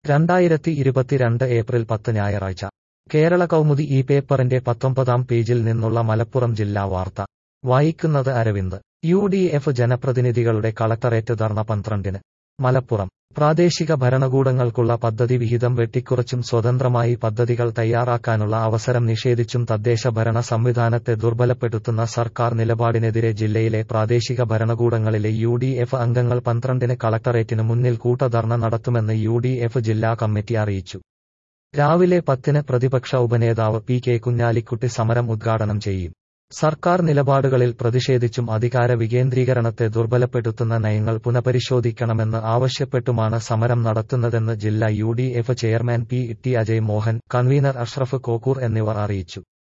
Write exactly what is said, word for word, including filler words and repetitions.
രണ്ടായിരത്തി ഇരുപത്തിരണ്ട് ഏപ്രിൽ പത്ത് ഞായറാഴ്ച കേരള കൗമുദി ഈ പേപ്പറിന്റെ പത്തൊമ്പതാം പേജിൽ നിന്നുള്ള മലപ്പുറം ജില്ലാ വാർത്ത വായിക്കുന്നത് അരവിന്ദ്. യു ഡി എഫ് ജനപ്രതിനിധികളുടെ കളക്ടറേറ്റ് ധർണ പന്ത്രണ്ടിന്. മലപ്പുറം പ്രാദേശിക ഭരണകൂടങ്ങൾക്കുള്ള പദ്ധതി വിഹിതം വെട്ടിക്കുറച്ചും സ്വതന്ത്രമായി പദ്ധതികൾ തയ്യാറാക്കാനുള്ള അവസരം നിഷേധിച്ചും തദ്ദേശ ഭരണ സംവിധാനത്തെ ദുർബലപ്പെടുത്തുന്ന സർക്കാർ നിലപാടിനെതിരെ ജില്ലയിലെ പ്രാദേശിക ഭരണകൂടങ്ങളിലെ യു ഡി എഫ് അംഗങ്ങൾ പന്ത്രണ്ടിന് കളക്ടറേറ്റിന് മുന്നിൽ കൂട്ടധർണ നടത്തുമെന്ന് യു ഡി എഫ് ജില്ലാ കമ്മിറ്റി അറിയിച്ചു. രാവിലെ പത്തിന് പ്രതിപക്ഷ ഉപനേതാവ് പി കെ കുഞ്ഞാലിക്കുട്ടി സമരം ഉദ്ഘാടനം ചെയ്യും. സർക്കാർ നിലപാടുകളിൽ പ്രതിഷേധിച്ചും അധികാര വികേന്ദ്രീകരണത്തെ ദുർബലപ്പെടുത്തുന്ന നയങ്ങൾ പുനഃപരിശോധിക്കണമെന്ന് ആവശ്യപ്പെട്ടുമാണ് സമരം നടത്തുന്നതെന്ന് ജില്ലാ U D F chairman P T Ajay Mohan, convener Ashraf Kokkur എന്നിവർ അറിയിച്ചു.